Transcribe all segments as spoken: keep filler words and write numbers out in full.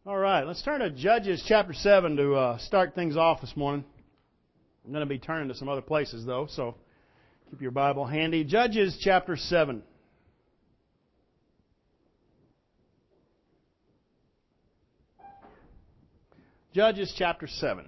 All right, let's turn to Judges chapter seven to uh, start things off this morning. I'm going to be turning to some other places, though, so keep your Bible handy. Judges chapter seven. Judges chapter seven.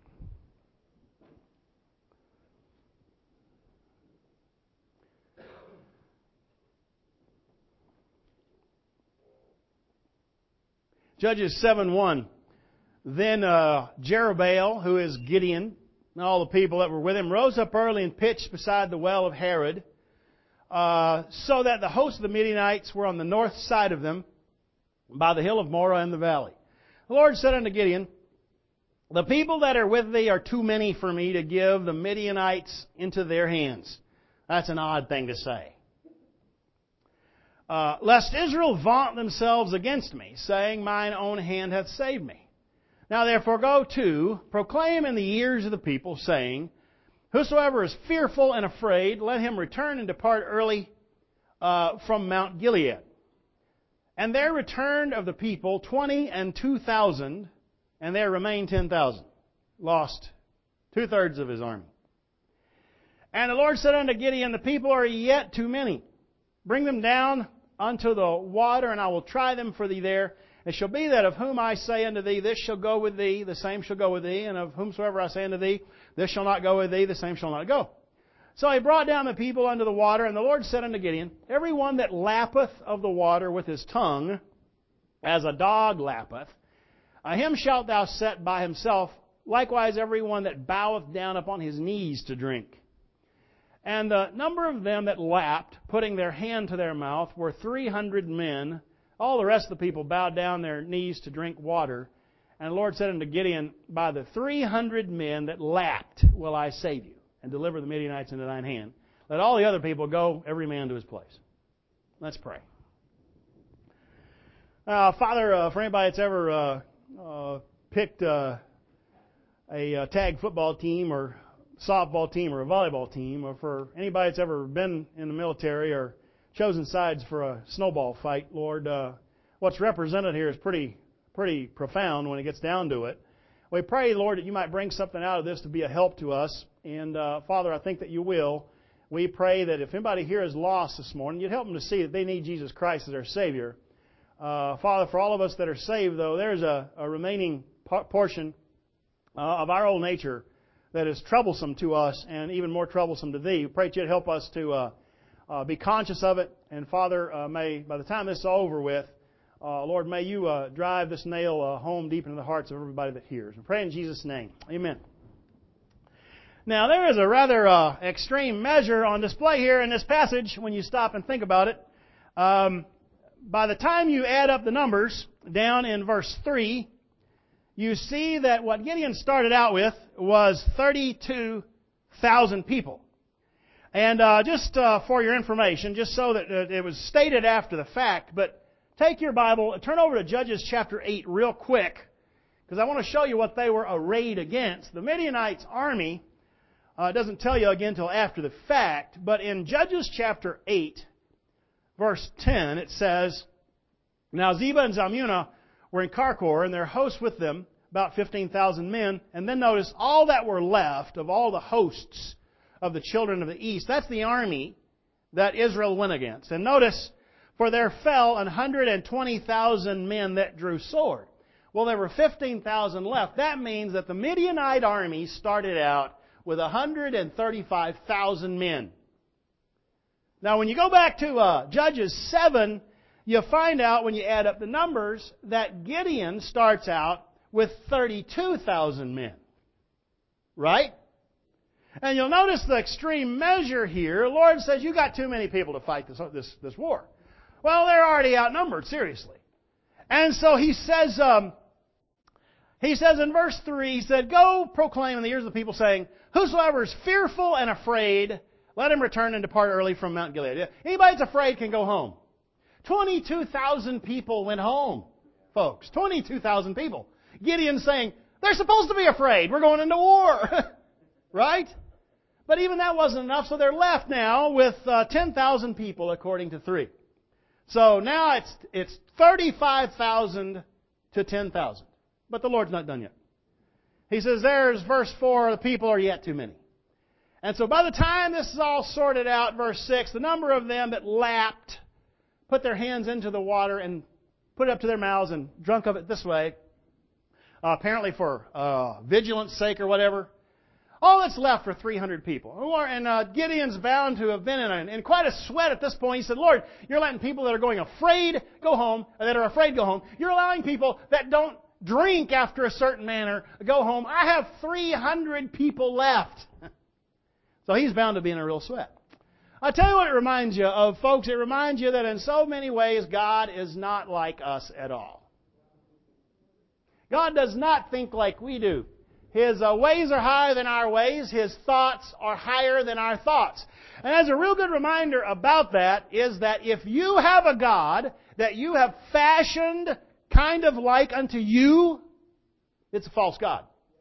Judges seven one. Then uh, Jerubbaal, who is Gideon, and all the people that were with him, rose up early and pitched beside the well of Harod, uh, so that the host of the Midianites were on the north side of them, by the hill of Moreh in the valley. The Lord said unto Gideon, The people that are with thee are too many for me to give the Midianites into their hands. That's an odd thing to say. Uh, lest Israel vaunt themselves against me, saying, Mine own hand hath saved me. Now therefore go to, proclaim in the ears of the people, saying, Whosoever is fearful and afraid, let him return and depart early uh, from Mount Gilead. And there returned of the people twenty and two thousand, and there remained ten thousand. Lost two-thirds of his army. And the Lord said unto Gideon, The people are yet too many. Bring them down unto the water, and I will try them for thee there. It shall be that of whom I say unto thee, This shall go with thee, the same shall go with thee. And of whomsoever I say unto thee, This shall not go with thee, the same shall not go. So he brought down the people unto the water, and the Lord said unto Gideon, Every one that lappeth of the water with his tongue, as a dog lappeth, uh, him shalt thou set by himself, likewise every one that boweth down upon his knees to drink. And the number of them that lapped, putting their hand to their mouth, were three hundred men. All the rest of the people bowed down their knees to drink water. And the Lord said unto Gideon, By the three hundred men that lapped will I save you, and deliver the Midianites into thine hand. Let all the other people go, every man to his place. Let's pray. Uh, Father, uh, for anybody that's ever uh, uh, picked uh, a, a tag football team or softball team or a volleyball team, or for anybody that's ever been in the military or chosen sides for a snowball fight, Lord, uh, what's represented here is pretty pretty profound when it gets down to it. We pray, Lord, that you might bring something out of this to be a help to us. And, uh, Father, I think that you will. We pray that if anybody here is lost this morning, you'd help them to see that they need Jesus Christ as their Savior. Uh, Father, for all of us that are saved, though, there's a, a remaining portion uh, of our old nature that is troublesome to us and even more troublesome to Thee. We pray that You'd help us to uh, uh, be conscious of it. And Father, uh, may by the time this is over with, uh, Lord, may You uh, drive this nail uh, home deep into the hearts of everybody that hears. We pray in Jesus' name. Amen. Now, there is a rather uh, extreme measure on display here in this passage when you stop and think about it. Um, by the time you add up the numbers down in verse three, you see that what Gideon started out with was thirty-two thousand people. And uh, just uh, for your information, just so that uh, it was stated after the fact, but take your Bible, turn over to Judges chapter eight real quick, because I want to show you what they were arrayed against. The Midianites' army uh, doesn't tell you again until after the fact, but in Judges chapter eight, verse ten, it says, Now Zebah and Zalmunna were in Karkor, and their hosts with them, about fifteen thousand men. And then notice, all that were left of all the hosts of the children of the east, that's the army that Israel went against. And notice, for there fell an hundred and twenty thousand men that drew sword. Well, there were fifteen thousand left. That means that the Midianite army started out with one hundred and thirty-five thousand men. Now, when you go back to uh, Judges seven, you find out when you add up the numbers that Gideon starts out with thirty-two thousand men. Right? And you'll notice the extreme measure here. The Lord says, you got too many people to fight this, this, this war. Well, they're already outnumbered, seriously. And so He says, um, He says in verse three, He said, Go proclaim in the ears of the people, saying, Whosoever is fearful and afraid, let him return and depart early from Mount Gilead. Anybody that's afraid can go home. twenty-two thousand people went home, folks. twenty-two thousand people. Gideon's saying, they're supposed to be afraid. We're going into war. Right? But even that wasn't enough, so they're left now with uh, ten thousand people according to three. So now it's it's thirty-five thousand to ten thousand. But the Lord's not done yet. He says, there's verse four, the people are yet too many. And so by the time this is all sorted out, verse six, the number of them that lapped, put their hands into the water and put it up to their mouths and drunk of it this way, uh, apparently for uh, vigilance sake or whatever, all that's left are three hundred people. And uh, Gideon's bound to have been in, a, in quite a sweat at this point. He said, Lord, you're letting people that are going afraid go home, or that are afraid go home. You're allowing people that don't drink after a certain manner go home. I have three hundred people left. So he's bound to be in a real sweat. I'll tell you what it reminds you of, folks. It reminds you that in so many ways, God is not like us at all. God does not think like we do. His uh, ways are higher than our ways. His thoughts are higher than our thoughts. And as a real good reminder about that is that if you have a God that you have fashioned kind of like unto you, it's a false God.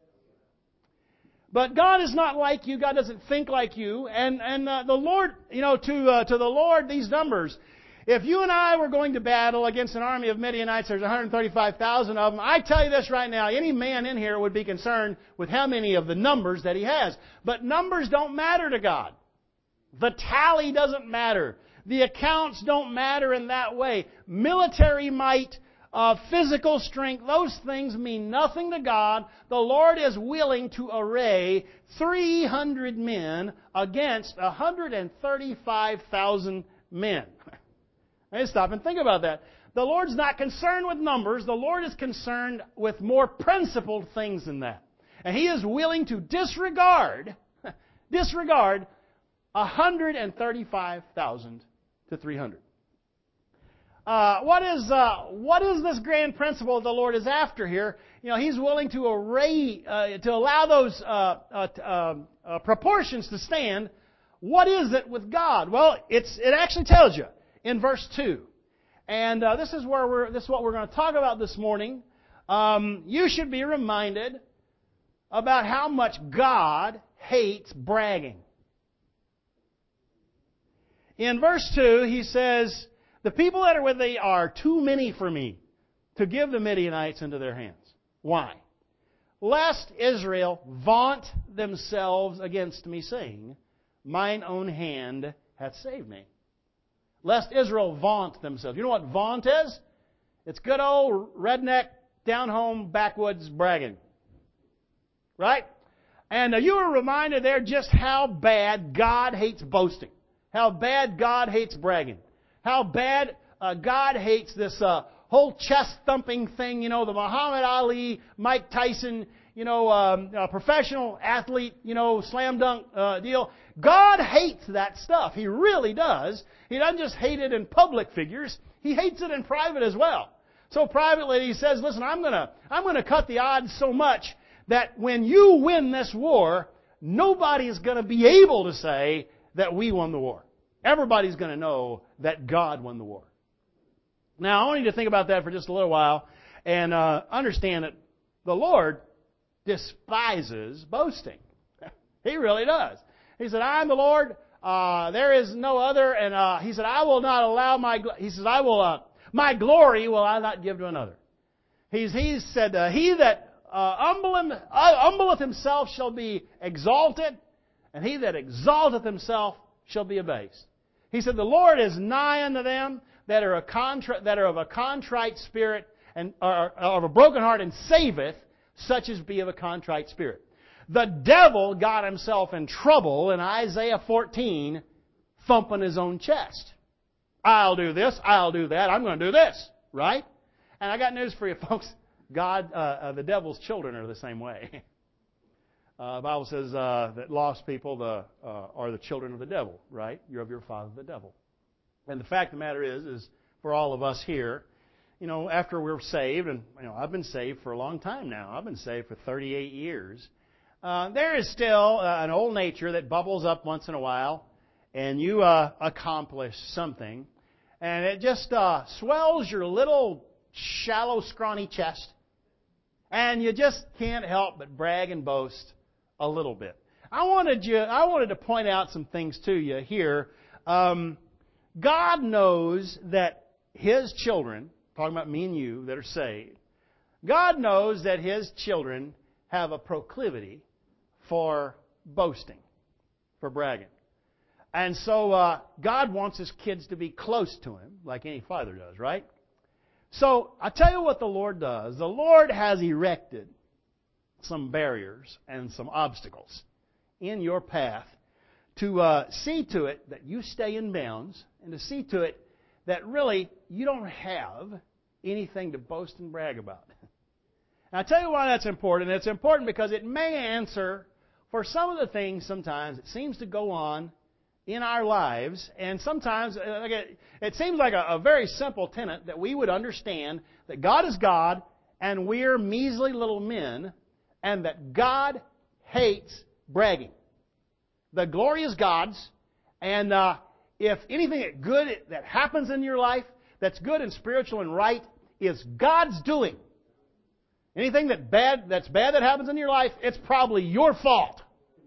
But God is not like you. God doesn't think like you. And and uh, the Lord, you know, to uh, to the Lord, these numbers. If you and I were going to battle against an army of Midianites, there's one hundred thirty-five thousand of them. I tell you this right now, any man in here would be concerned with how many of the numbers that he has. But numbers don't matter to God. The tally doesn't matter. The accounts don't matter in that way. Military might, Uh, physical strength, those things mean nothing to God. The Lord is willing to array three hundred men against one hundred thirty-five thousand men. Hey, stop and think about that. The Lord's not concerned with numbers. The Lord is concerned with more principled things than that. And He is willing to disregard, disregard one hundred thirty-five thousand to three hundred. Uh, what is uh, what is this grand principle the Lord is after here? You know, He's willing to array, uh, to allow those uh, uh, uh, uh, proportions to stand. What is it with God? Well, it's it actually tells you in verse two, and uh, this is where we're this is what we're going to talk about this morning. Um, you should be reminded about how much God hates bragging. In verse two, He says, the people that are with thee are too many for me to give the Midianites into their hands. Why? Lest Israel vaunt themselves against me, saying, mine own hand hath saved me. Lest Israel vaunt themselves. You know what vaunt is? It's good old redneck, down-home, backwoods bragging. Right? And uh, you are reminded there just how bad God hates boasting. How bad God hates bragging. How bad uh, God hates this uh, whole chest-thumping thing, you know, the Muhammad Ali, Mike Tyson, you know, um, uh, professional athlete, you know, slam dunk uh, deal. God hates that stuff. He really does. He doesn't just hate it in public figures. He hates it in private as well. So privately He says, listen, I'm going to I'm going to cut the odds so much that when you win this war, nobody is going to be able to say that we won the war. Everybody's going to know that God won the war. Now, I want you to think about that for just a little while and uh, understand that the Lord despises boasting. He really does. He said, I am the Lord. Uh, there is no other. And uh, He said, I will not allow my. He says, I will. Uh, my glory will I not give to another. He's He said, uh, he that uh, humbleth, uh, humbleth himself shall be exalted, and he that exalteth himself shall be abased. He said, the Lord is nigh unto them that are, a contri- that are of a contrite spirit and are of a broken heart, and saveth such as be of a contrite spirit. The devil got himself in trouble in Isaiah fourteen, thumping his own chest. I'll do this, I'll do that, I'm going to do this, right? And I got news for you, folks. God, uh, uh, the devil's children are the same way. Uh, the Bible says uh, that lost people the, uh, are the children of the devil, right? You're of your father, the devil. And the fact of the matter is, is for all of us here, you know, after we're saved, and you know, I've been saved for a long time now. I've been saved for thirty-eight years. Uh, there is still uh, an old nature that bubbles up once in a while, and you uh, accomplish something, and it just uh, swells your little shallow, scrawny chest, and you just can't help but brag and boast a little bit. I wanted you. I wanted to point out some things to you here. Um, God knows that His children, talking about me and you that are saved, God knows that His children have a proclivity for boasting, for bragging. And so uh, God wants His kids to be close to Him, like any father does, right? So I tell you what the Lord does. The Lord has erected some barriers and some obstacles in your path to uh, see to it that you stay in bounds and to see to it that really you don't have anything to boast and brag about. And I tell you why that's important. It's important because it may answer for some of the things sometimes that seems to go on in our lives, and sometimes it seems like a, a very simple tenet that we would understand that God is God and we're measly little men, and that God hates bragging. The glory is God's, and uh, if anything good that happens in your life that's good and spiritual and right is God's doing. Anything that bad that's bad that happens in your life, it's probably your fault.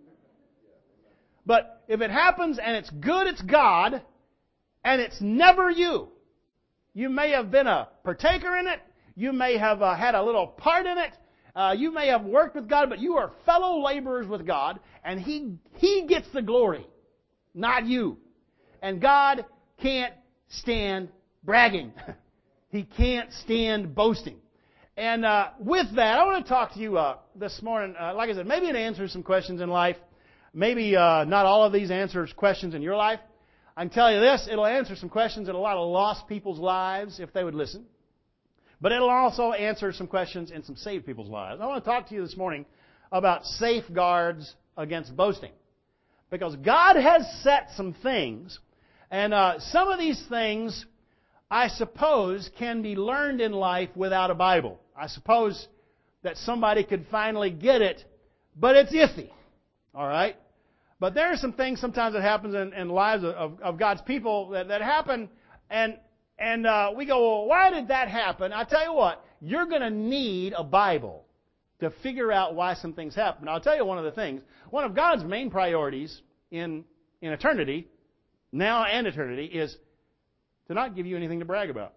But if it happens and it's good, it's God, and it's never you. You may have been a partaker in it. You may have uh, had a little part in it. Uh, you may have worked with God, but you are fellow laborers with God, and He He gets the glory, not you. And God can't stand bragging. He can't stand boasting. And uh, with that, I want to talk to you uh, this morning. Uh, like I said, maybe it answers some questions in life. Maybe uh, not all of these answers questions in your life. I can tell you this, it'll answer some questions in a lot of lost people's lives if they would listen. But it'll also answer some questions in some saved people's lives. I want to talk to you this morning about safeguards against boasting. Because God has set some things, and uh, some of these things, I suppose, can be learned in life without a Bible. I suppose that somebody could finally get it, but it's iffy. All right? But there are some things sometimes that happens in, in lives of, of God's people that, that happen, and and uh, we go, well, why did that happen? I tell you what, you're going to need a Bible to figure out why some things happen. Now, I'll tell you one of the things. One of God's main priorities in in eternity, now and eternity, is to not give you anything to brag about.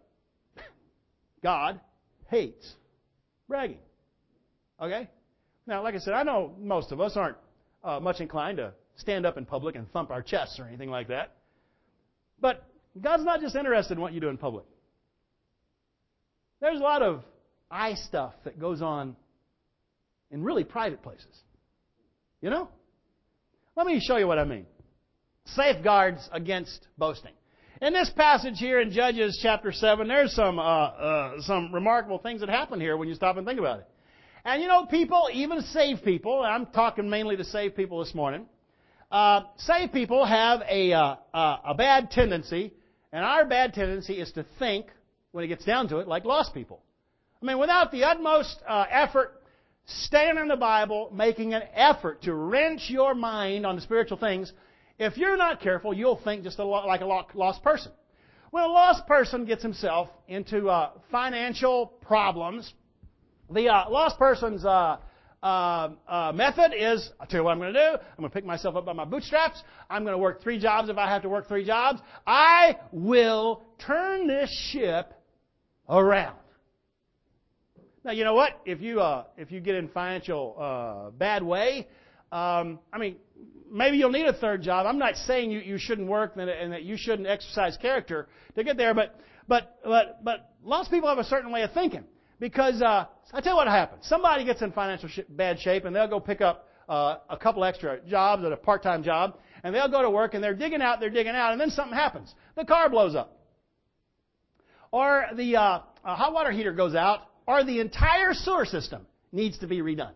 God hates bragging. Okay? Now, like I said, I know most of us aren't uh, much inclined to stand up in public and thump our chests or anything like that. But God's not just interested in what you do in public. There's a lot of eye stuff that goes on in really private places. You know? Let me show you what I mean. Safeguards against boasting. In this passage here in Judges chapter seven, there's some uh, uh, some remarkable things that happen here when you stop and think about it. And you know, people, even saved people, and I'm talking mainly to saved people this morning, uh, saved people have a, uh, uh, a bad tendency, and our bad tendency is to think, when it gets down to it, like lost people. I mean, without the utmost uh, effort, staying in the Bible, making an effort to wrench your mind on the spiritual things, if you're not careful, you'll think just a lot like a lost person. When a lost person gets himself into uh, financial problems, the uh, lost person's uh, uh, uh, method is, I'll tell you what I'm going to do. I'm going to pick myself up by my bootstraps. I'm going to work three jobs if I have to work three jobs. I will turn this ship around. Now, you know what? If you uh, if you get in financial uh, bad way, um, I mean, maybe you'll need a third job. I'm not saying you, you shouldn't work and, and that you shouldn't exercise character to get there, but but but but lots of people have a certain way of thinking. Because uh, I tell you what happens. Somebody gets in financial sh- bad shape, and they'll go pick up uh, a couple extra jobs at a part-time job, and they'll go to work, and they're digging out, they're digging out, and then something happens. The car blows up. Or the uh, a hot water heater goes out, or the entire sewer system needs to be redone.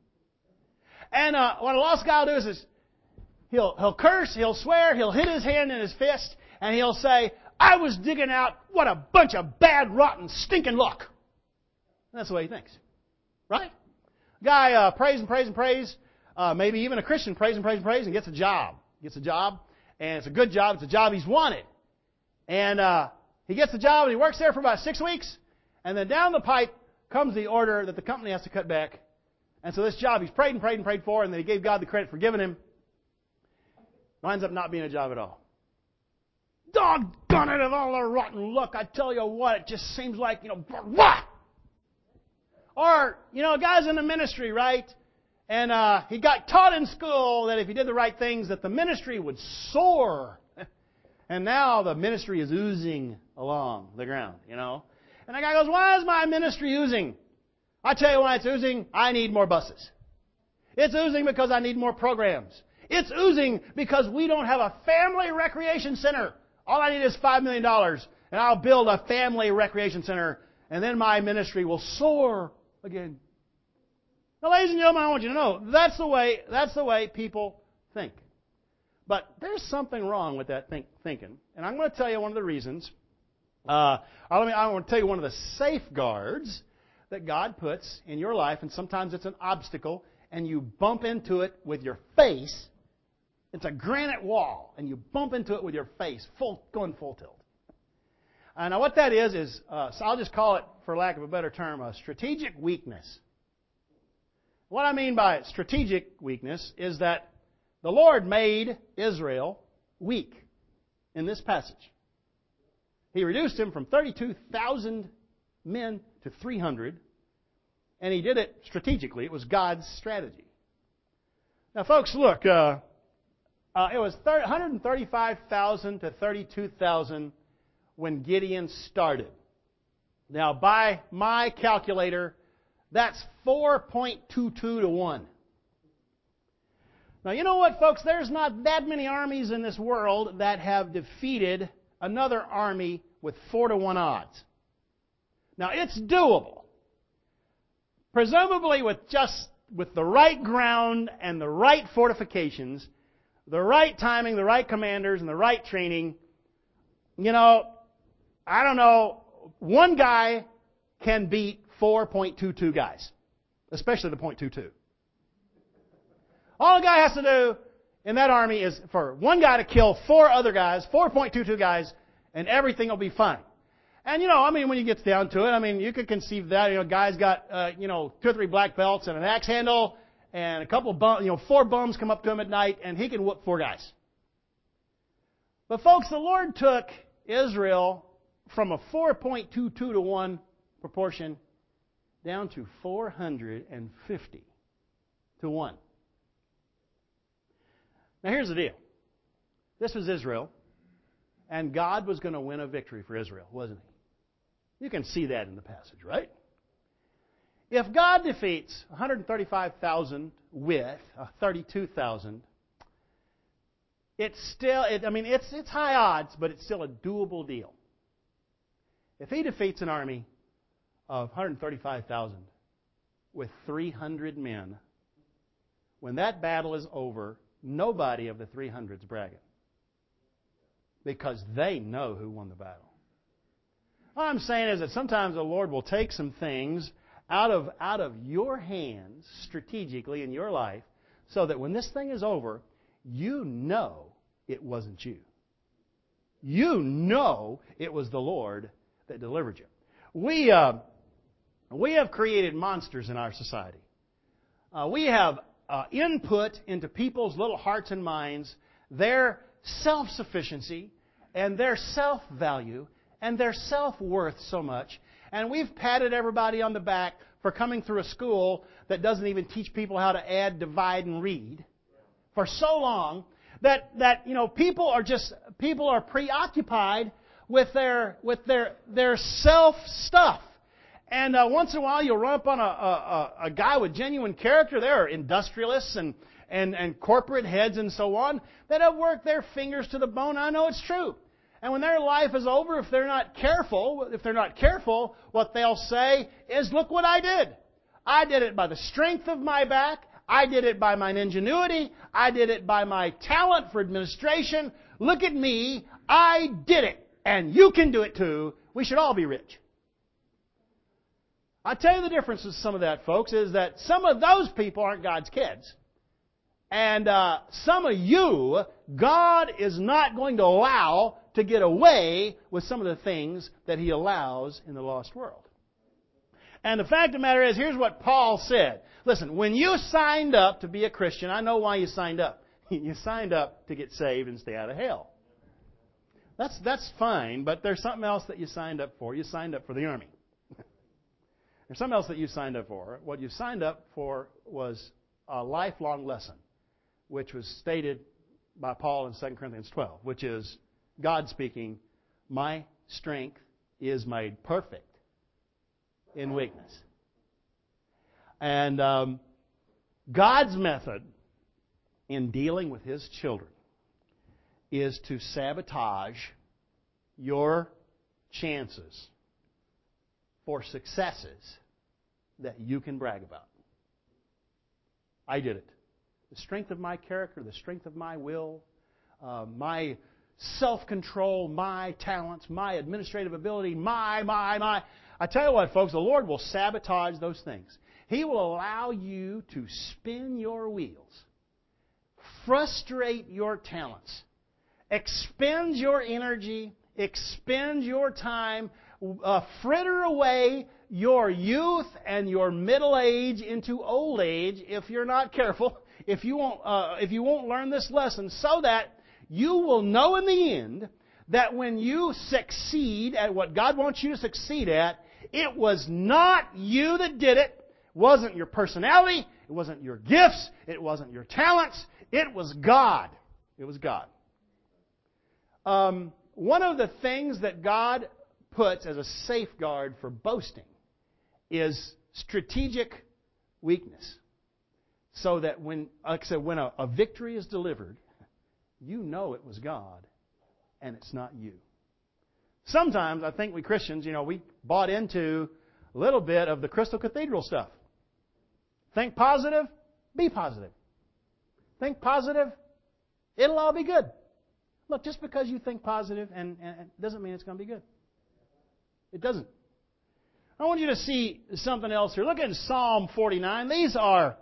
And uh, what a lost guy will do is, is he'll, he'll curse, he'll swear, he'll hit his hand in his fist, and he'll say, I was digging out, what a bunch of bad, rotten, stinking luck. That's the way he thinks. Right? Guy uh, prays and prays and prays. Uh, maybe even a Christian prays and prays and prays and gets a job. Gets a job. And it's a good job. It's a job he's wanted. And uh, he gets the job and he works there for about six weeks. And then down the pipe comes the order that the company has to cut back. And so this job he's prayed and prayed and prayed for, and then he gave God the credit for giving him, winds up not being a job at all. Doggone it, of all the rotten luck, I tell you what, it just seems like, you know, what? Or, you know, a guy's in the ministry, right? And uh, he got taught in school that if he did the right things, that the ministry would soar. And now the ministry is oozing along the ground, you know. And the guy goes, why is my ministry oozing? I tell you why it's oozing. I need more buses. It's oozing because I need more programs. It's oozing because we don't have a family recreation center. All I need is five million dollars, and I'll build a family recreation center, and then my ministry will soar again. Now, ladies and gentlemen, I want you to know, that's the way, that's the way people think. But there's something wrong with that think, thinking. And I'm going to tell you one of the reasons. Uh, I want to tell you one of the safeguards that God puts in your life, and sometimes it's an obstacle, and you bump into it with your face. It's a granite wall, and you bump into it with your face, full, going full tilt. Uh, now, what that is, is, uh, so I'll just call it, for lack of a better term, a strategic weakness. What I mean by strategic weakness is that the Lord made Israel weak in this passage. He reduced him from thirty-two thousand men to three hundred, and he did it strategically. It was God's strategy. Now, folks, look, uh, uh, it was one hundred thirty-five thousand to thirty-two thousand when Gideon started. Now, by my calculator, that's four point two two to one. Now, you know what, folks? There's not that many armies in this world that have defeated another army with four to one odds. Now, it's doable. Presumably with just with the right ground and the right fortifications, the right timing, the right commanders, and the right training. You know, I don't know, one guy can beat four point two two guys, especially the point two two. All a guy has to do in that army is for one guy to kill four other guys, four point two two guys, and everything will be fine. And, you know, I mean, when you get down to it, I mean, you could conceive that. You know, guy's got, uh, you know, two or three black belts and an axe handle, and a couple of bum, you know, four bums come up to him at night, and he can whoop four guys. But, folks, the Lord took Israel from a four point two two to one proportion down to four hundred fifty to one. Now, here's the deal. This was Israel, and God was going to win a victory for Israel, wasn't he? You can see that in the passage, right? If God defeats one hundred thirty-five thousand with thirty-two thousand, it's still, it, I mean, it's, it's high odds, but it's still a doable deal. If he defeats an army of one hundred thirty-five thousand with three hundred men, when that battle is over, nobody of the three hundred is bragging. Because they know who won the battle. What I'm saying is that sometimes the Lord will take some things out of, out of your hands strategically in your life so that when this thing is over, you know it wasn't you. You know it was the Lord that delivered you. We, uh, we have created monsters in our society. Uh, we have uh, input into people's little hearts and minds their self-sufficiency and their self-value and their self-worth so much. And we've patted everybody on the back for coming through a school that doesn't even teach people how to add, divide, and read for so long that, that you know, people are just, people are preoccupied with their, with their, their self-stuff. And uh, once in a while you'll run up on a, a, a guy with genuine character. There are industrialists and, and, and corporate heads and so on that have worked their fingers to the bone. I know it's true. And when their life is over, if they're not careful, if they're not careful, what they'll say is, look what I did. I did it by the strength of my back. I did it by my ingenuity. I did it by my talent for administration. Look at me. I did it. And you can do it too. We should all be rich. I'll tell you the difference with some of that, folks, is that some of those people aren't God's kids. And uh, some of you, God is not going to allow to get away with some of the things that He allows in the lost world. And the fact of the matter is, here's what Paul said. Listen, when you signed up to be a Christian, I know why you signed up. You signed up to get saved and stay out of hell. That's, that's fine, but there's something else that you signed up for. You signed up for the army. There's something else that you signed up for. What you signed up for was a lifelong lesson, which was stated by Paul in Second Corinthians twelve, which is God speaking, my strength is made perfect in weakness. And um, God's method in dealing with His children is to sabotage your chances for successes that you can brag about. I did it. The strength of my character, the strength of my will, uh, my self-control, my talents, my administrative ability, my, my, my. I tell you what, folks, the Lord will sabotage those things. He will allow you to spin your wheels, frustrate your talents, expend your energy, expend your time, uh, fritter away your youth and your middle age into old age if you're not careful, if you won't, uh, if you won't learn this lesson, so that you will know in the end that when you succeed at what God wants you to succeed at, it was not you that did it. It wasn't your personality. It wasn't your gifts. It wasn't your talents. It was God. It was God. Um, one of the things that God puts as a safeguard for boasting is strategic weakness. So that when, like I said, when a, a victory is delivered, you know it was God and it's not you. Sometimes I think we Christians, you know, we bought into a little bit of the Crystal Cathedral stuff. Think positive, be positive. Think positive, it'll all be good. Look, just because you think positive and, and doesn't mean it's going to be good. It doesn't. I want you to see something else here. Look at Psalm forty-nine. These are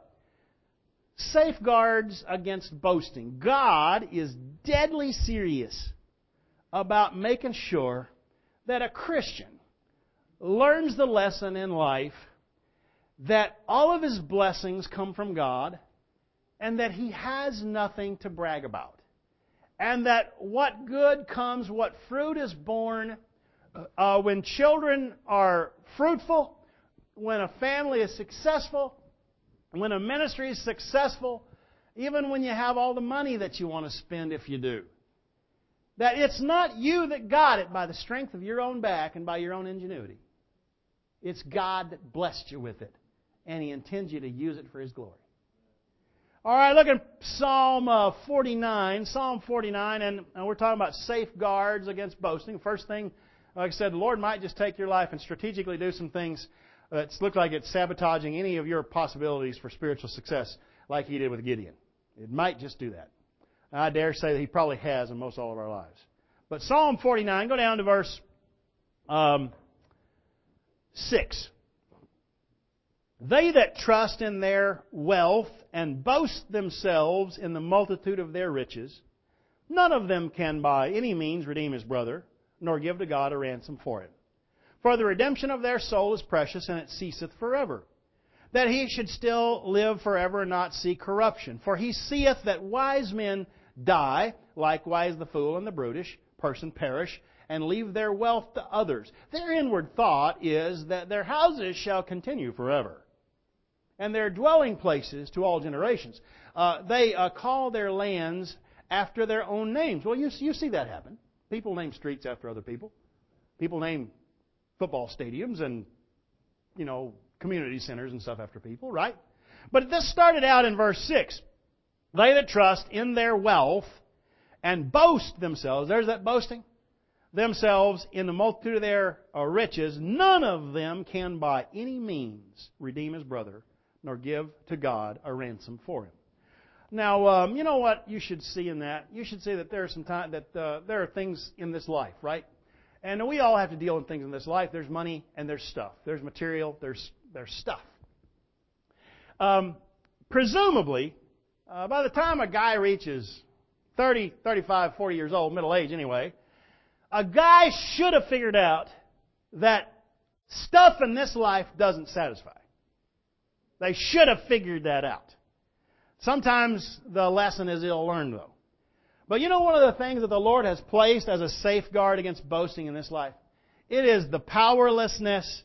safeguards against boasting. God is deadly serious about making sure that a Christian learns the lesson in life that all of his blessings come from God and that he has nothing to brag about. And that what good comes, what fruit is born, uh, when children are fruitful, when a family is successful, when a ministry is successful, even when you have all the money that you want to spend if you do. That it's not you that got it by the strength of your own back and by your own ingenuity. It's God that blessed you with it. And He intends you to use it for His glory. All right, look at Psalm uh, forty-nine. Psalm forty-nine, and, and we're talking about safeguards against boasting. First thing, like I said, the Lord might just take your life and strategically do some things that look like it's sabotaging any of your possibilities for spiritual success, like He did with Gideon. It might just do that. I dare say that He probably has in most all of our lives. But Psalm forty-nine, go down to verse um, six. They that trust in their wealth and boast themselves in the multitude of their riches, none of them can by any means redeem his brother, nor give to God a ransom for it. For the redemption of their soul is precious, and it ceaseth forever. That he should still live forever and not see corruption. For he seeth that wise men die, likewise the fool and the brutish person perish, and leave their wealth to others. Their inward thought is that their houses shall continue forever, and their dwelling places to all generations. Uh, they uh, call their lands after their own names. Well, you, you see that happen. People name streets after other people. People name football stadiums and, you know, community centers and stuff after people, right? But this started out in verse six. They that trust in their wealth and boast themselves, there's that boasting, themselves in the multitude of their uh, riches, none of them can by any means redeem his brother, nor give to God a ransom for him. Now, um, you know what you should see in that? You should see that there are some time that uh, there are things in this life, right? And we all have to deal with things in this life. There's money and there's stuff. There's material. There's there's stuff. Um, presumably, uh, by the time a guy reaches thirty, thirty-five, forty years old, middle age anyway, a guy should have figured out that stuff in this life doesn't satisfy. They should have figured that out. Sometimes the lesson is ill-learned, though. But you know one of the things that the Lord has placed as a safeguard against boasting in this life? It is the powerlessness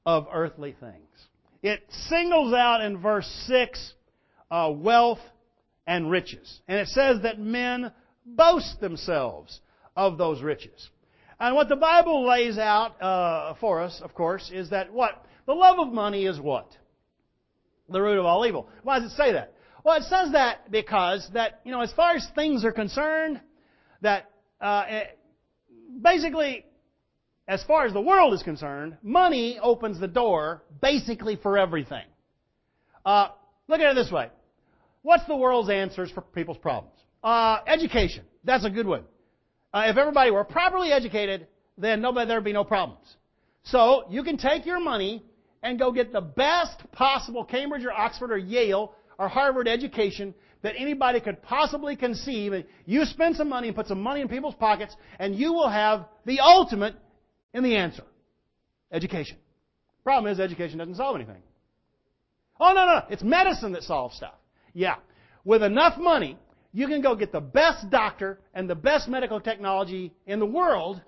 of earthly things. It singles out in verse six uh, wealth and riches. And it says that men boast themselves of those riches. And what the Bible lays out uh, for us, of course, is that what? The love of money is what? The root of all evil. Why does it say that? Well, it says that because that, you know, as far as things are concerned, that uh, it, basically, as far as the world is concerned, money opens the door basically for everything. Uh, look at it this way. What's the world's answers for people's problems? Uh, education. That's a good one. Uh, if everybody were properly educated, then nobody, there'd be no problems. So you can take your money and go get the best possible Cambridge or Oxford or Yale or Harvard education that anybody could possibly conceive. You spend some money and put some money in people's pockets, and you will have the ultimate in the answer. Education. Problem is, education doesn't solve anything. Oh, no, no. It's medicine that solves stuff. Yeah. With enough money, you can go get the best doctor and the best medical technology in the world,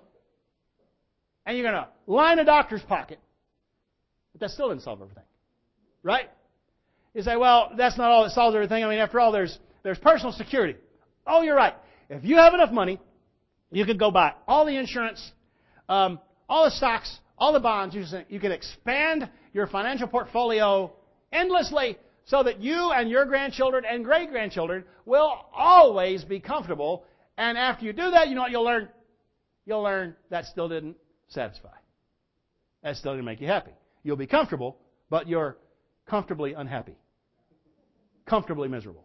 and you're going to line a doctor's pocket. But that still didn't solve everything. Right? You say, well, that's not all that solves everything. I mean, after all, there's there's personal security. Oh, you're right. If you have enough money, you can go buy all the insurance, um, all the stocks, all the bonds. You can, you can expand your financial portfolio endlessly so that you and your grandchildren and great-grandchildren will always be comfortable. And after you do that, you know what you'll learn? You'll learn that still didn't satisfy. That still didn't make you happy. You'll be comfortable, but you're comfortably unhappy. Comfortably miserable.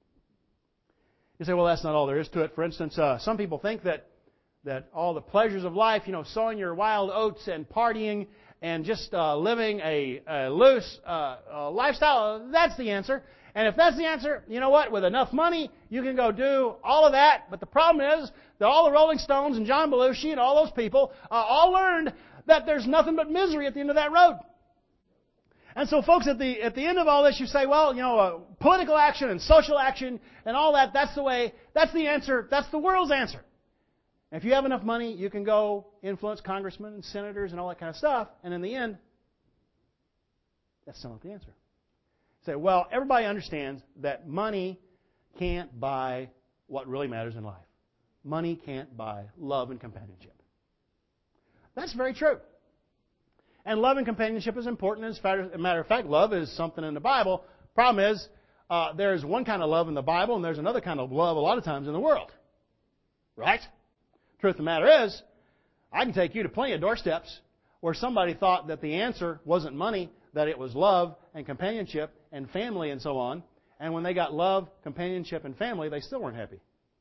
You say, well, that's not all there is to it. For instance, uh, some people think that that all the pleasures of life, you know, sowing your wild oats and partying and just uh, living a, a loose uh, uh, lifestyle, that's the answer. And if that's the answer, you know what? With enough money, you can go do all of that. But the problem is that all the Rolling Stones and John Belushi and all those people uh, all learned that there's nothing but misery at the end of that road. And so, folks, at the at the end of all this, you say, well, you know, uh, political action and social action and all that, that's the way, that's the answer, that's the world's answer. If you have enough money, you can go influence congressmen and senators and all that kind of stuff. And in the end, that's still not the answer. Say, well, everybody understands that money can't buy what really matters in life. Money can't buy love and companionship. That's very true. And love and companionship is important. As a matter of fact, love is something in the Bible. Problem is, uh, there's one kind of love in the Bible, and there's another kind of love a lot of times in the world. Right? Truth of the matter is, I can take you to plenty of doorsteps where somebody thought that the answer wasn't money, that it was love and companionship and family and so on. And when they got love, companionship, and family, they still weren't happy.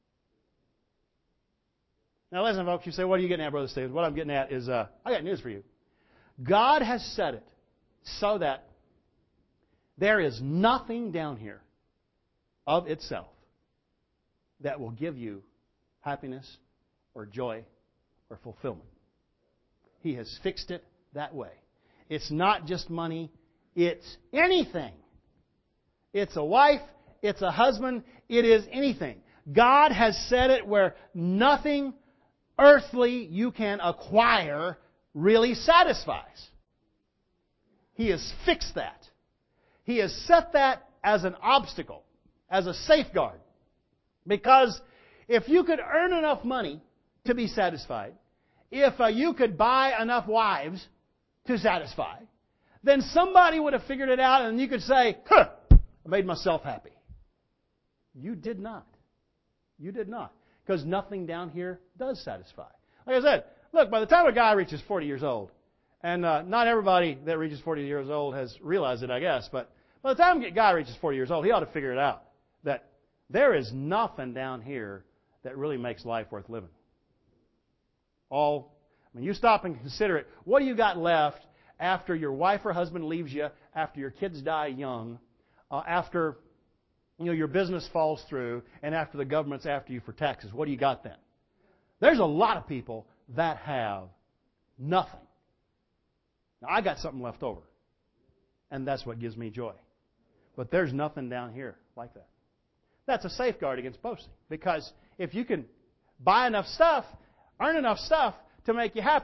Now listen, folks, you say, what are you getting at, Brother Steve? What I'm getting at is, uh, I got news for you. God has set it so that there is nothing down here of itself that will give you happiness or joy or fulfillment. He has fixed it that way. It's not just money. It's anything. It's a wife. It's a husband. It is anything. God has set it where nothing earthly you can acquire really satisfies. He has fixed that. He has set that as an obstacle, as a safeguard. Because if you could earn enough money to be satisfied, if uh, you could buy enough wives to satisfy, then somebody would have figured it out and you could say, huh, I made myself happy. You did not. You did not. Because nothing down here does satisfy. Like I said, look, by the time a guy reaches forty years old, and uh, not everybody that reaches forty years old has realized it, I guess, but by the time a guy reaches forty years old, he ought to figure it out. That there is nothing down here that really makes life worth living. All, when you stop and consider it, what do you got left after your wife or husband leaves you, after your kids die young, uh, after you know your business falls through, and after the government's after you for taxes? What do you got then? There's a lot of people that have nothing. Now, I got something left over, and that's what gives me joy. But there's nothing down here like that. That's a safeguard against boasting, because if you can buy enough stuff, earn enough stuff to make you happy,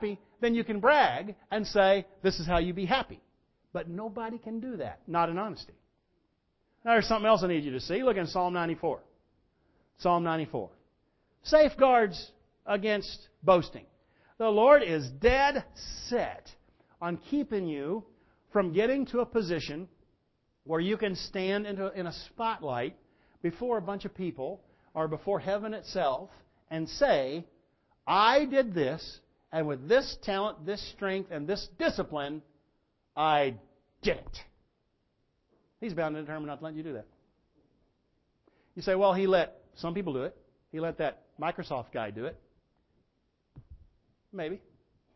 then you can brag and say, this is how you be happy. But nobody can do that, not in honesty. Now there's something else I need you to see. Look in Psalm ninety-four. Psalm ninety-four. Safeguards against boasting. The Lord is dead set on keeping you from getting to a position where you can stand into, in a spotlight before a bunch of people or before heaven itself and say, I did this, and with this talent, this strength, and this discipline, I did it. He's bound and determined not to let you do that. You say, well, He let some people do it. He let that Microsoft guy do it. Maybe.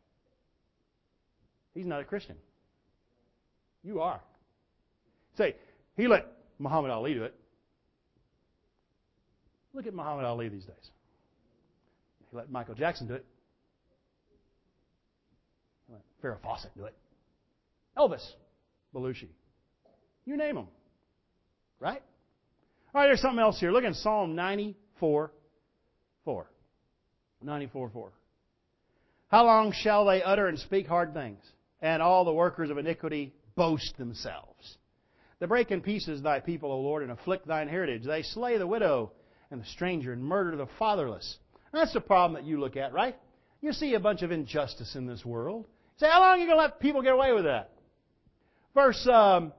He's not a Christian. You are. Say, He let Muhammad Ali do it. Look at Muhammad Ali these days. He let Michael Jackson do it. He let Farrah Fawcett do it. Elvis Belushi. You name them. Right? All right, there's something else here. Look at Psalm ninety-four four. ninety-four four. How long shall they utter and speak hard things, and all the workers of iniquity boast themselves? They break in pieces thy people, O Lord, and afflict thine heritage. They slay the widow and the stranger and murder the fatherless. And that's the problem that you look at, right? You see a bunch of injustice in this world. You say, how long are you going to let people get away with that? Verse um,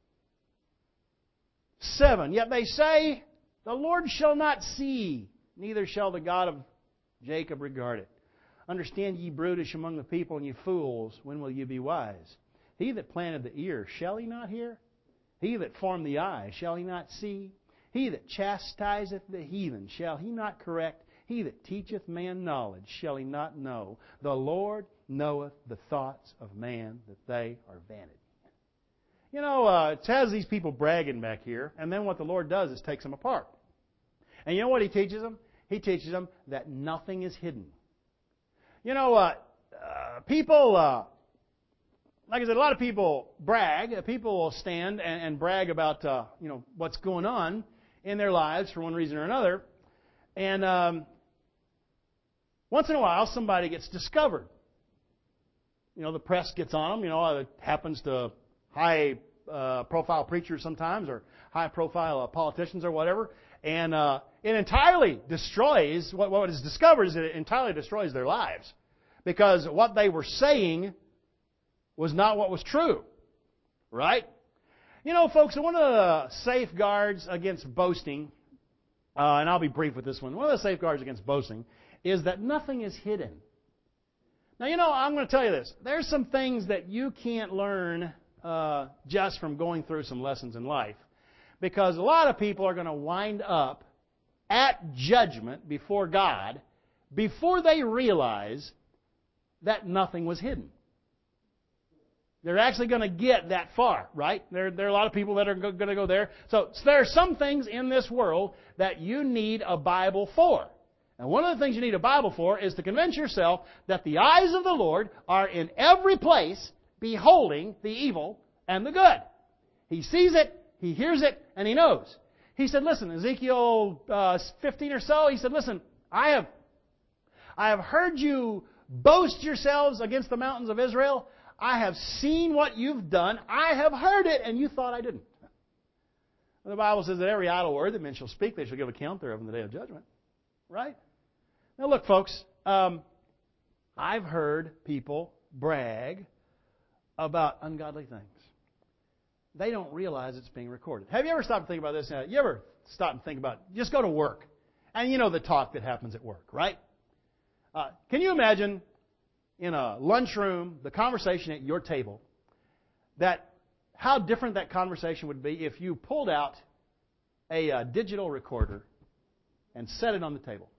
seven. Yet they say, the Lord shall not see, neither shall the God of Jacob regard it. Understand ye brutish among the people, and ye fools, when will ye be wise? He that planted the ear, shall he not hear? He that formed the eye, shall he not see? He that chastiseth the heathen, shall he not correct? He that teacheth man knowledge, shall he not know? The Lord knoweth the thoughts of man, that they are vanity. You know, uh, it has these people bragging back here, and then what the Lord does is takes them apart. And you know what He teaches them? He teaches them that nothing is hidden. You know, uh, uh, people, uh, like I said, a lot of people brag. People will stand and, and brag about, uh, you know, what's going on in their lives for one reason or another. And um, once in a while, somebody gets discovered. You know, the press gets on them. You know, it happens to high-profile uh, preachers sometimes, or high-profile uh, politicians or whatever. And uh, it entirely destroys, what, what is discovered is that it entirely destroys their lives. Because what they were saying was not what was true. Right? You know, folks, one of the safeguards against boasting, uh, and I'll be brief with this one, one of the safeguards against boasting is that nothing is hidden. Now, you know, I'm going to tell you this. There's some things that you can't learn uh, just from going through some lessons in life. Because a lot of people are going to wind up at judgment before God before they realize that nothing was hidden. They're actually going to get that far, right? There, there are a lot of people that are going to go there. So, so there are some things in this world that you need a Bible for. And one of the things you need a Bible for is to convince yourself that the eyes of the Lord are in every place, beholding the evil and the good. He sees it, He hears it, and He knows. He said, listen, Ezekiel uh, fifteen or so, He said, listen, I have, I have heard you boast yourselves against the mountains of Israel. I have seen what you've done. I have heard it, and you thought I didn't. The Bible says that every idle word that men shall speak, they shall give account thereof in the day of judgment. Right? Now look, folks, um, I've heard people brag about ungodly things. They don't realize it's being recorded. Have you ever stopped and think about this? You ever stop and think about, just go to work, and you know the talk that happens at work, right? Uh, can you imagine in a lunchroom, the conversation at your table, that how different that conversation would be if you pulled out a uh, digital recorder and set it on the table?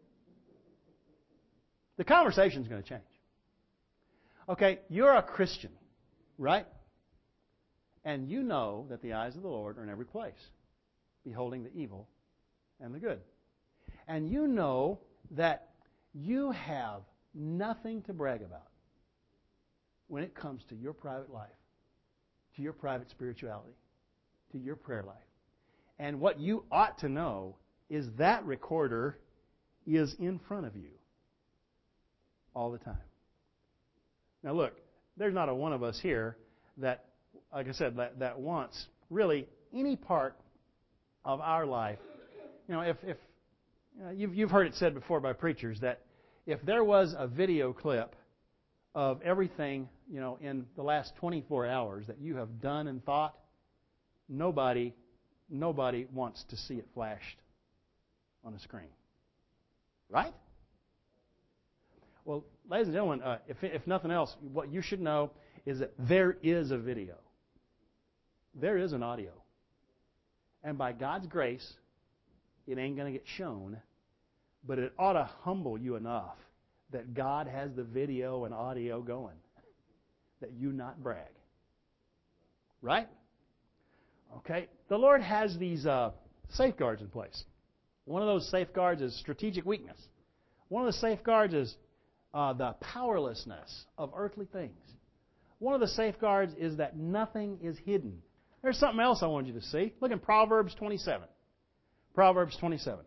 The conversation is going to change. Okay, you're a Christian, right? And you know that the eyes of the Lord are in every place, beholding the evil and the good. And you know that you have nothing to brag about when it comes to your private life, to your private spirituality, to your prayer life. And what you ought to know is that recorder is in front of you all the time. Now look, there's not a one of us here that, like I said, that, that wants really any part of our life. You know, if, if you know, you've, you've heard it said before by preachers that if there was a video clip of everything, you know, in the last twenty-four hours that you have done and thought, nobody, nobody wants to see it flashed on a screen. Right? Well, ladies and gentlemen, uh, if, if nothing else, what you should know is that there is a video. There is an audio. And by God's grace, it ain't going to get shown, but it ought to humble you enough that God has the video and audio going, that you not brag. Right? Okay? The Lord has these uh, safeguards in place. One of those safeguards is strategic weakness. One of the safeguards is uh, the powerlessness of earthly things. One of the safeguards is that nothing is hidden. There's something else I want you to see. Look in Proverbs twenty-seven. Proverbs twenty-seven.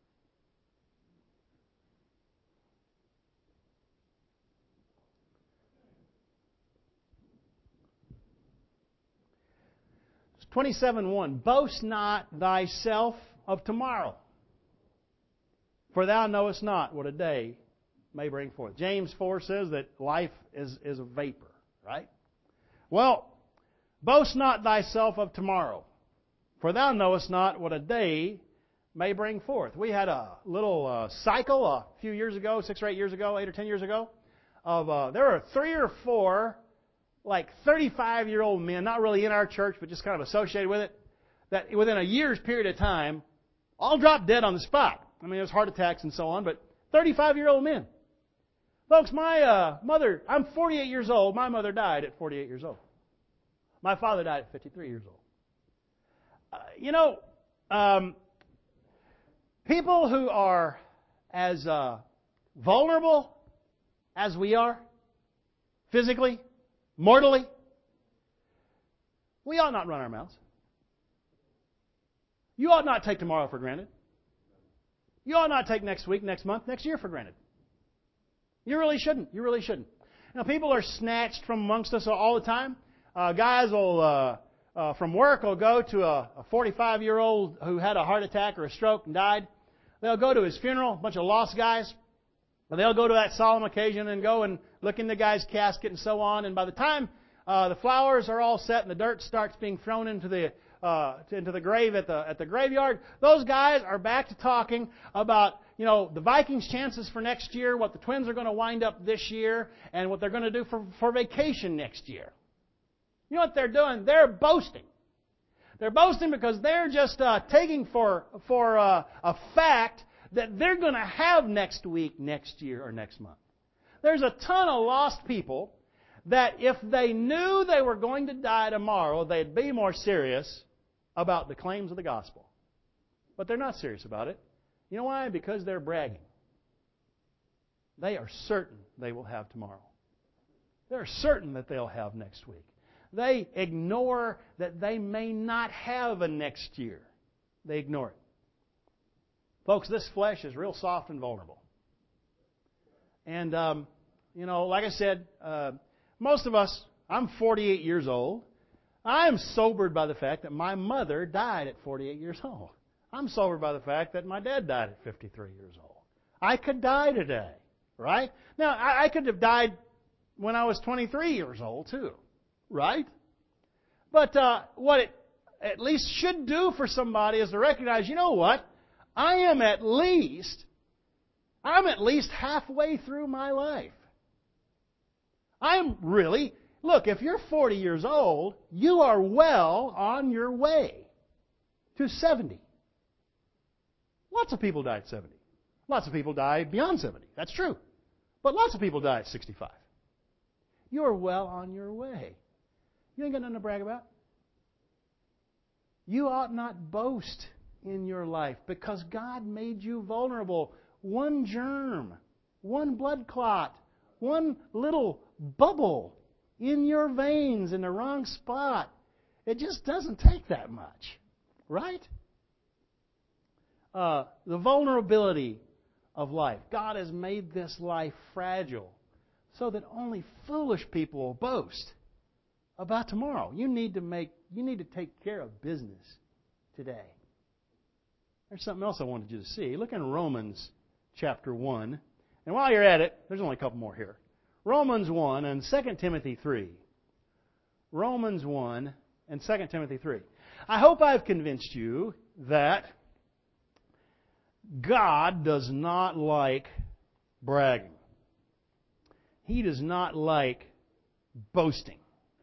twenty-seven one. Boast not thyself of tomorrow, for thou knowest not what a day may bring forth. James four says that life is, is a vapor, right? Well, boast not thyself of tomorrow, for thou knowest not what a day may bring forth. We had a little uh, cycle a few years ago, six or eight years ago, eight or ten years ago, of uh, there were three or four like thirty-five-year-old men, not really in our church, but just kind of associated with it, that within a year's period of time, all dropped dead on the spot. I mean, it was heart attacks and so on, but thirty-five-year-old men. Folks, my uh, mother, I'm forty-eight years old. My mother died at forty-eight years old. My father died at fifty-three years old. Uh, you know, um, people who are as uh, vulnerable as we are, physically, mortally, we ought not run our mouths. You ought not take tomorrow for granted. You ought not take next week, next month, next year for granted. You really shouldn't. You really shouldn't. Now, people are snatched from amongst us all the time. Uh, guys will, uh, uh, from work, will go to a, a forty-five-year-old who had a heart attack or a stroke and died. They'll go to his funeral, a bunch of lost guys. They'll go to that solemn occasion and go and look in the guy's casket and so on. And by the time uh, the flowers are all set and the dirt starts being thrown into the uh, into the grave at the at the graveyard, those guys are back to talking about, you know, the Vikings' chances for next year, what the Twins are going to wind up this year, and what they're going to do for for vacation next year. You know what they're doing? They're boasting. They're boasting because they're just uh, taking for for uh, a fact that they're going to have next week, next year, or next month. There's a ton of lost people that if they knew they were going to die tomorrow, they'd be more serious about the claims of the gospel. But they're not serious about it. You know why? Because they're bragging. They are certain they will have tomorrow. They're certain that they'll have next week. They ignore that they may not have a next year. They ignore it. Folks, this flesh is real soft and vulnerable. And, um, you know, like I said, uh, most of us, I'm forty-eight years old. I am sobered by the fact that my mother died at forty-eight years old. I'm sobered by the fact that my dad died at fifty-three years old. I could die today, right? Now, I, I could have died when I was twenty-three years old, too, right? But uh, what it at least should do for somebody is to recognize, you know what? I am at least, I'm at least halfway through my life. I'm really, look, if you're forty years old, you are well on your way to seventy. Lots of people die at seventy. Lots of people die beyond seventy. That's true. But lots of people die at sixty-five. You're well on your way. You ain't got nothing to brag about. You ought not boast in your life because God made you vulnerable. One germ, one blood clot, one little bubble in your veins in the wrong spot. It just doesn't take that much, right? Uh, the vulnerability of life. God has made this life fragile so that only foolish people will boast about tomorrow. You need to make, you need to take care of business today. There's something else I wanted you to see. Look in Romans chapter one. And while you're at it, there's only a couple more here. Romans one and Second Timothy three. Romans one and Second Timothy three. I hope I've convinced you that God does not like bragging. He does not like boasting.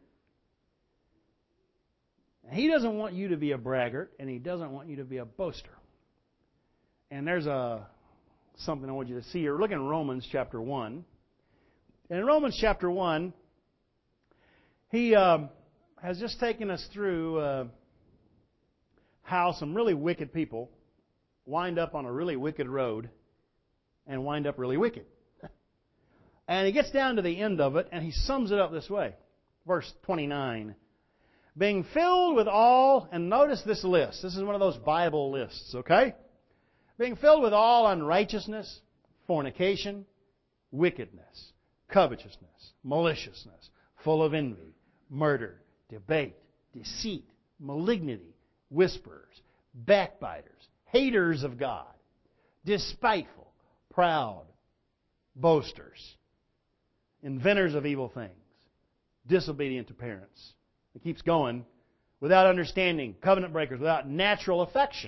He doesn't want you to be a braggart, and He doesn't want you to be a boaster. And there's a something I want you to see here. Look in Romans chapter one. And in Romans chapter one, he um, has just taken us through uh, how some really wicked people wind up on a really wicked road and wind up really wicked. And he gets down to the end of it, and he sums it up this way. Verse twenty-nine. Being filled with all, and notice this list. This is one of those Bible lists, okay? Being filled with all unrighteousness, fornication, wickedness, covetousness, maliciousness, full of envy, murder, debate, deceit, malignity, whisperers, backbiters, haters of God, despiteful, proud, boasters, inventors of evil things, disobedient to parents. It keeps going. Without understanding, covenant breakers, without natural affection,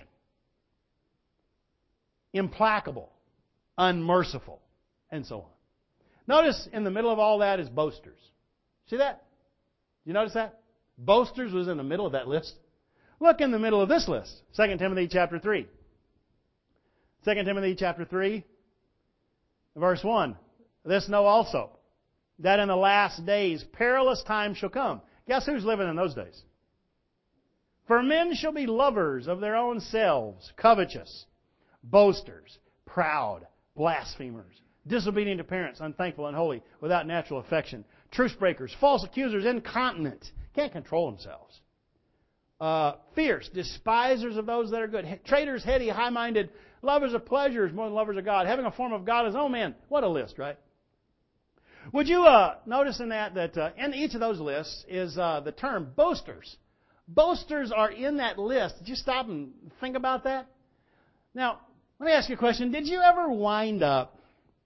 implacable, unmerciful, and so on. Notice in the middle of all that is boasters. See that? You notice that? Boasters was in the middle of that list. Look in the middle of this list. Second Timothy chapter three. Second Timothy chapter three, verse one. This know also, that in the last days perilous times shall come. Guess who's living in those days? For men shall be lovers of their own selves, covetous, boasters, proud, blasphemers, disobedient to parents, unthankful, unholy, without natural affection, truce breakers, false accusers, incontinent, can't control themselves, uh, fierce, despisers of those that are good, traitors, heady, high-minded, lovers of pleasures more than lovers of God, having a form of God as, oh man, what a list, right? Would you uh, notice in that that uh, in each of those lists is uh, the term boasters. Boasters are in that list. Did you stop and think about that? Now, let me ask you a question. Did you ever wind up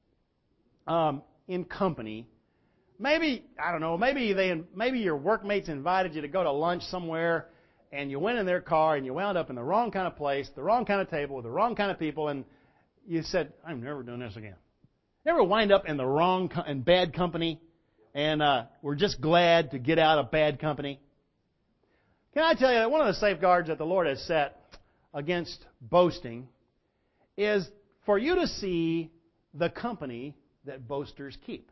um, in company? Maybe, I don't know, maybe they, maybe your workmates invited you to go to lunch somewhere, and you went in their car and you wound up in the wrong kind of place, the wrong kind of table, with the wrong kind of people, and you said, I'm never doing this again. You ever wind up in the wrong and bad company, and uh, we're just glad to get out of bad company? Can I tell you that one of the safeguards that the Lord has set against boasting is for you to see the company that boasters keep.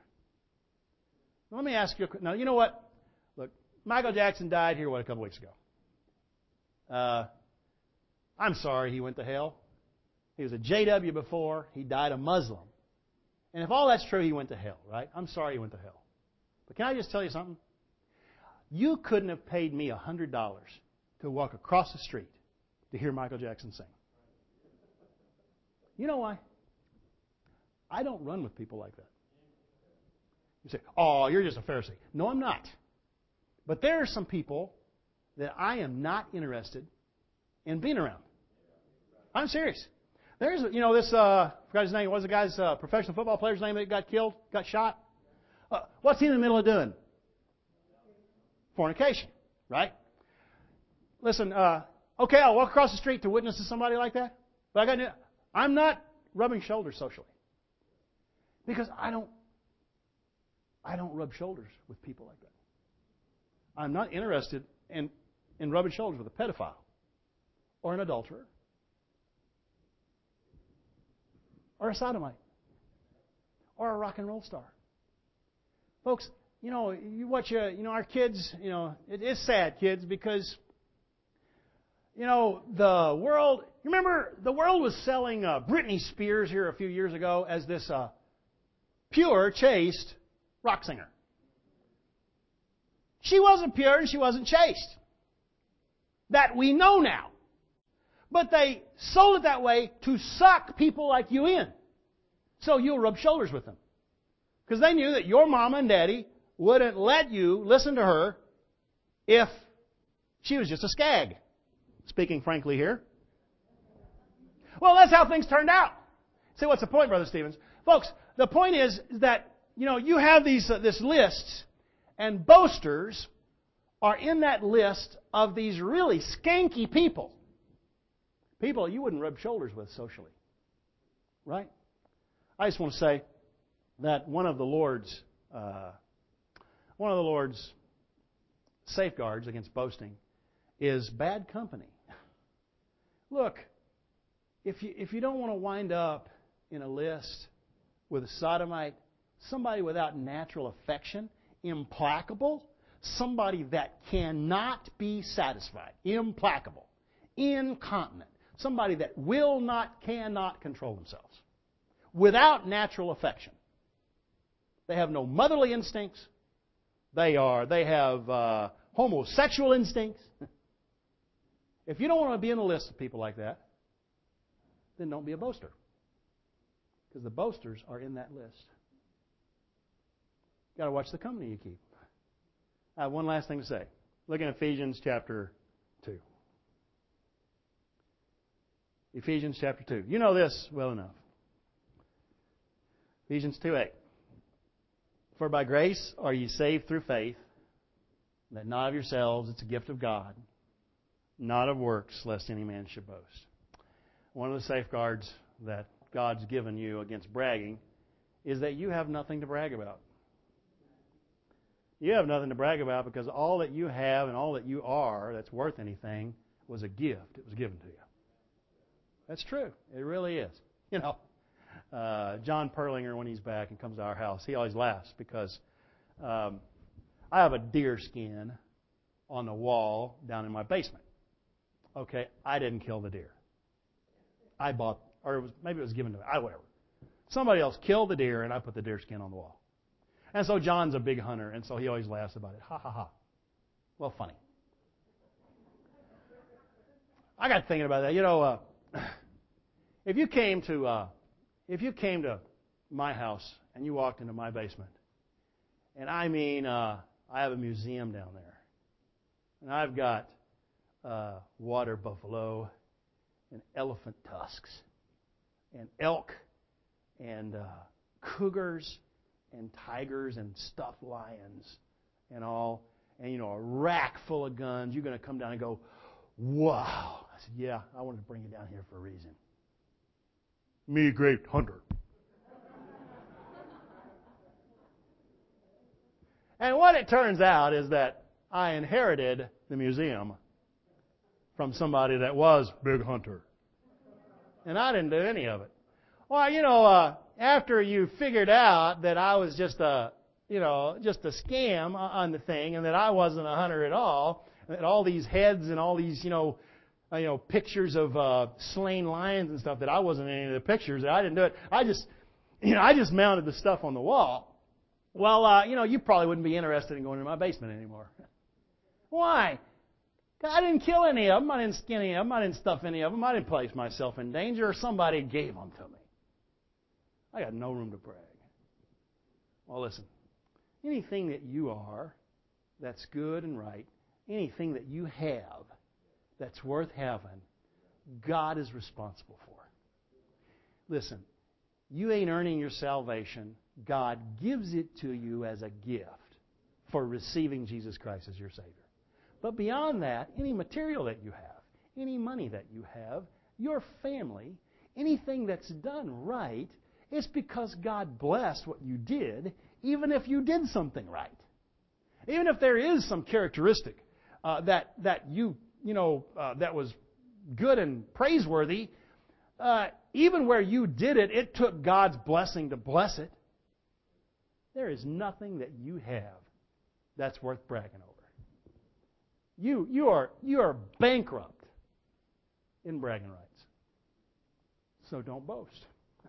Let me ask you, now you know what? Look, Michael Jackson died here, what, a couple weeks ago. Uh, I'm sorry he went to hell. He was a J W before. He died a Muslim. And if all that's true, he went to hell, right? I'm sorry he went to hell. But can I just tell you something? You couldn't have paid me one hundred dollars to walk across the street to hear Michael Jackson sing. You know why? I don't run with people like that. You say, oh, you're just a Pharisee. No, I'm not. But there are some people that I am not interested in being around. I'm serious. There's, you know, this, uh, I forgot his name. What was the guy's uh, professional football player's name that got killed, got shot? Uh, what's he in the middle of doing? Fornication, right? Listen, uh, okay, I'll walk across the street to witness to somebody like that. But I got to, I'm not rubbing shoulders socially. Because I don't, I don't rub shoulders with people like that. I'm not interested in, in rubbing shoulders with a pedophile or an adulterer or a sodomite or a rock and roll star. Folks, you know, you watch, uh, you know, our kids, you know, it is sad, kids, because, you know, the world, you remember the world was selling uh, Britney Spears here a few years ago as this uh, pure, chaste rock singer. She wasn't pure and she wasn't chaste. That we know now. But they sold it that way to suck people like you in. So you'll rub shoulders with them. Because they knew that your mama and daddy wouldn't let you listen to her if she was just a skag. Speaking frankly here. Well, that's how things turned out. See, what's the point, Brother Stevens? Folks, the point is that, you know, you have these uh, this list, and boasters are in that list of these really skanky people. People you wouldn't rub shoulders with socially. Right? I just want to say that one of the Lord's uh, one of the Lord's safeguards against boasting is bad company. Look, if you if you don't want to wind up in a list with a sodomite, somebody without natural affection, implacable, somebody that cannot be satisfied, implacable, incontinent, somebody that will not, cannot control themselves, without natural affection. They have no motherly instincts. They are. They have uh, homosexual instincts. If you don't want to be in a list of people like that, then don't be a boaster. Because the boasters are in that list. You've got to watch the company you keep. I have one last thing to say. Look in Ephesians chapter two. Ephesians chapter two. You know this well enough. Ephesians two eight. For by grace are ye saved through faith, that not of yourselves, it's a gift of God, not of works, lest any man should boast. One of the safeguards that God's given you against bragging is that you have nothing to brag about. You have nothing to brag about because all that you have and all that you are that's worth anything was a gift. It was given to you. That's true. It really is. You know, uh, John Perlinger, when he's back and comes to our house, he always laughs because um, I have a deer skin on the wall down in my basement. Okay, I didn't kill the deer. I bought, or it was, maybe it was given to me. I whatever. Somebody else killed the deer, and I put the deer skin on the wall. And so John's a big hunter, and so he always laughs about it. Ha ha ha. Well, funny. I got thinking about that. You know, uh, if you came to uh, if you came to my house and you walked into my basement, and I mean, uh, I have a museum down there, and I've got uh, water buffalo and elephant tusks and elk and uh, cougars and tigers and stuffed lions and all, and, you know, a rack full of guns. You're going to come down and go, wow. I said, yeah, I wanted to bring you down here for a reason. Me, great hunter. And what it turns out is that I inherited the museum from somebody that was big hunter. And I didn't do any of it. Well, you know, uh, after you figured out that I was just a, you know, just a scam on the thing, and that I wasn't a hunter at all, and that all these heads and all these, you know, uh, you know, pictures of uh, slain lions and stuff, that I wasn't in any of the pictures, that I didn't do it. I just, you know, I just mounted the stuff on the wall. Well, uh, you know, you probably wouldn't be interested in going to my basement anymore. Why? I didn't kill any of them. I didn't skin any of them. I didn't stuff any of them. I didn't place myself in danger, or somebody gave them to me. I got no room to brag. Well, listen. Anything that you are that's good and right, anything that you have that's worth having, God is responsible for. Listen, you ain't earning your salvation. God gives it to you as a gift for receiving Jesus Christ as your Savior. But beyond that, any material that you have, any money that you have, your family, anything that's done right, it's because God blessed what you did, even if you did something right. Even if there is some characteristic uh, that that you you know uh, that was good and praiseworthy, uh, even where you did it, it took God's blessing to bless it. There is nothing that you have that's worth bragging over. You you are you are bankrupt in bragging rights. So don't boast.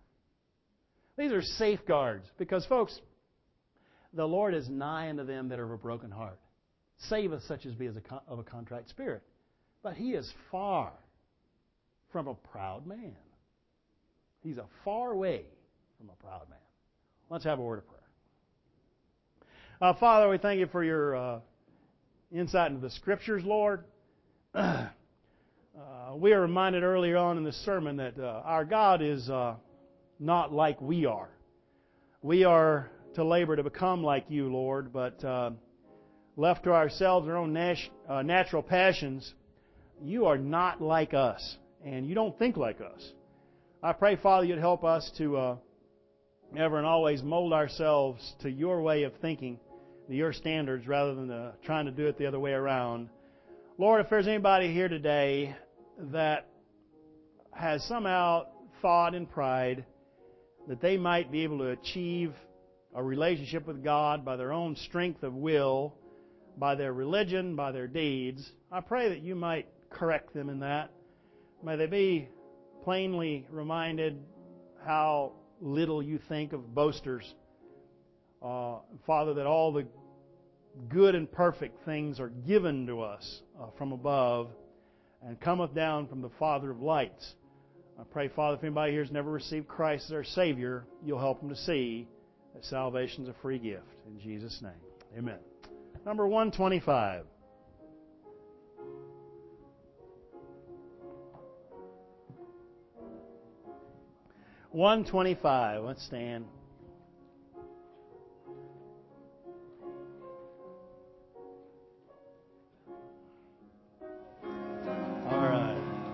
These are safeguards because, folks, the Lord is nigh unto them that are of a broken heart. Saveth such as be as a con- of a contrite spirit. But He is far from a proud man. He's a far way from a proud man. Let's have a word of prayer. Uh, Father, we thank you for your uh, insight into the Scriptures, Lord. uh, we are reminded earlier on in this sermon that uh, our God is uh, not like we are. We are to labor to become like you, Lord, but uh, left to ourselves, our own nat- uh, natural passions, you are not like us, and you don't think like us. I pray, Father, you'd help us to uh, ever and always mold ourselves to your way of thinking, to your standards, rather than uh, trying to do it the other way around. Lord, if there's anybody here today that has somehow thought in pride that they might be able to achieve a relationship with God by their own strength of will, by their religion, by their deeds, I pray that you might correct them in that. May they be plainly reminded how little you think of boasters. Uh, Father, that all the good and perfect things are given to us uh, from above and cometh down from the Father of lights. I pray, Father, if anybody here has never received Christ as their Savior, you'll help them to see that salvation is a free gift. In Jesus' name, amen. Number one twenty-five. one twenty-five. Let's stand. All right.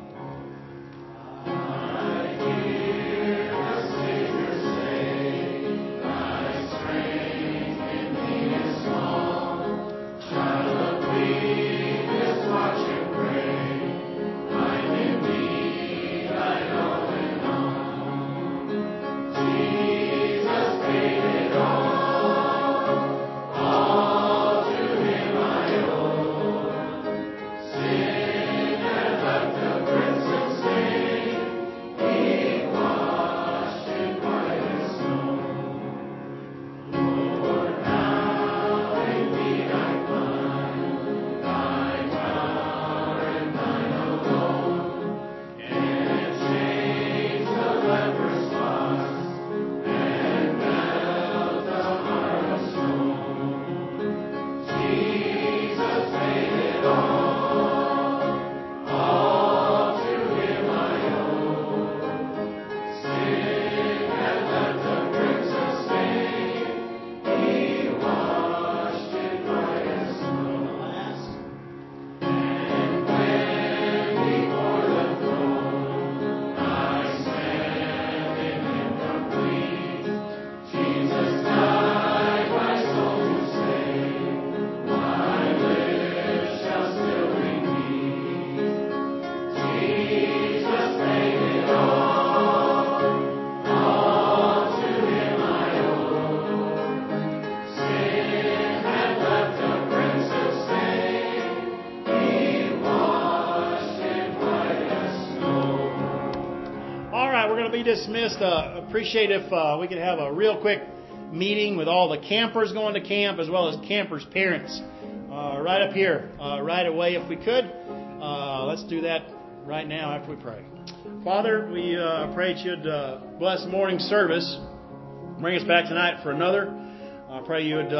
Dismissed. Uh, appreciate if uh, we could have a real quick meeting with all the campers going to camp as well as campers' parents uh, right up here uh, right away if we could. Uh, let's do that right now after we pray. Father, we uh, pray that you'd uh, bless morning service. Bring us back tonight for another. I pray you would, uh,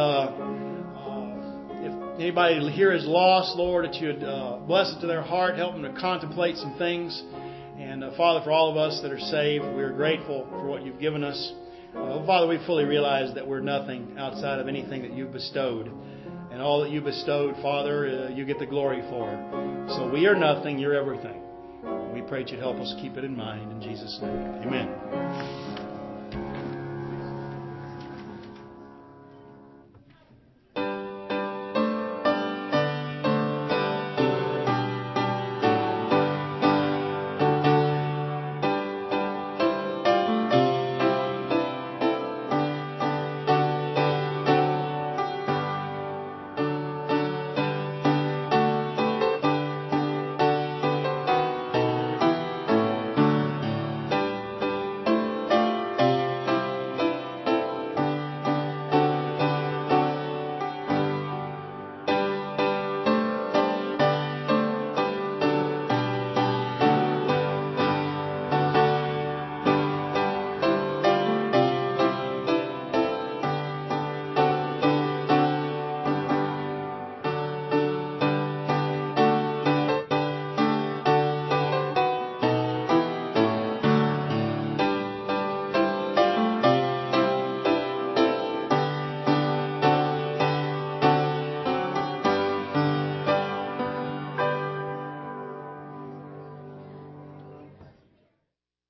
uh, if anybody here is lost, Lord, that you would uh, bless it to their heart, help them to contemplate some things. And uh, Father, for all of us that are saved, we are grateful for what you've given us. Uh, Father, we fully realize that we're nothing outside of anything that you've bestowed. And all that you bestowed, Father, uh, you get the glory for. So we are nothing, you're everything. We pray that you'd help us keep it in mind. In Jesus' name, amen.